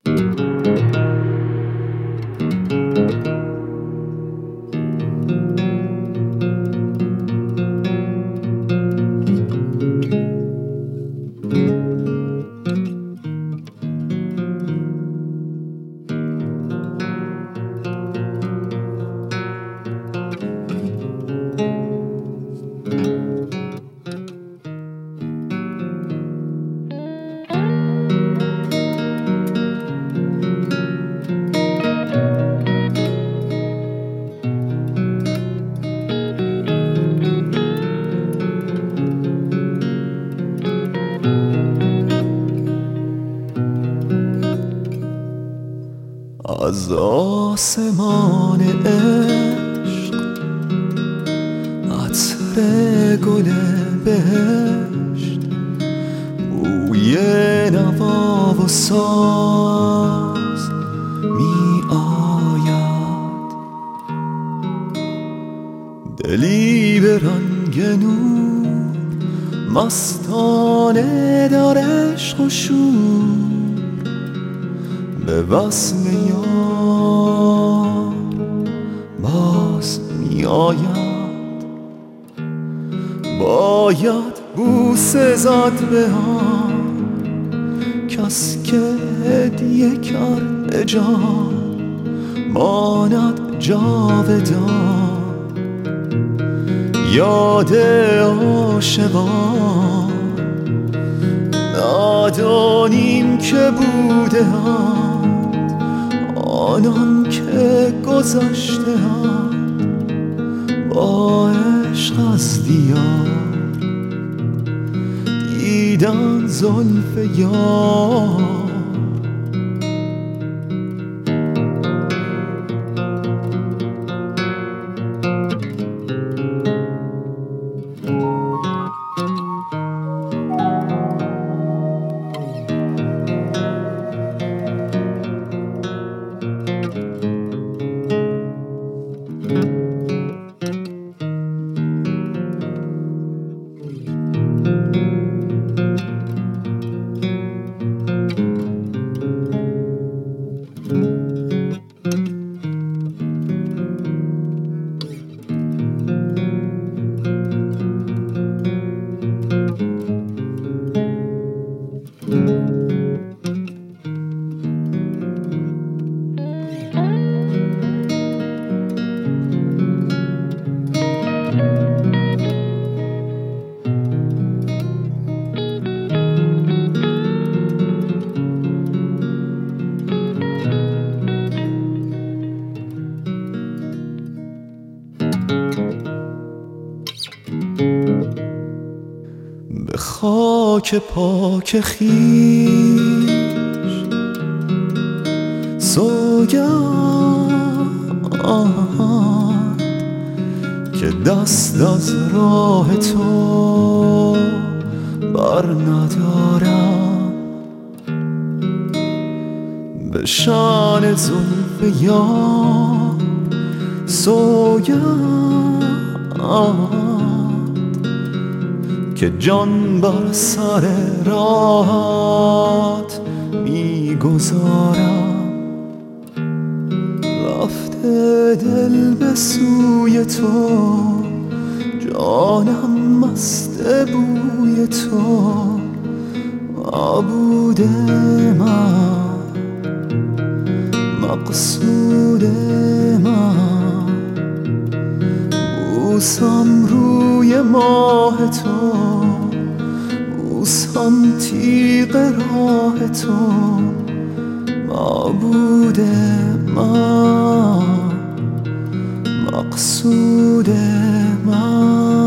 از آسمان عشق عطر گل بهشت، بوی نوا و ساز می آید. دلی به رنگ نور مستانه در عشق و شور، به وصل یار باز می آید. باید بوسه زد به هم کس که هدیه کرده جان، ماند جاودان یاد عاشقان. ندانیم که بوده اند آنان که گذشته اند با عشق از دیار، دیدن زلف یار. به خاک پاک خویش سوگند که دست از راه تو بر ندارم. به شان زلف یار سوگند که جان بر سر راهت میگذارم. رفته دل به سوی تو، جانم مست بوی تو. معبود من، مقصود من، بوسم روی ماه تو، بوسم تیغ راه تو. معبود من، مقصود من.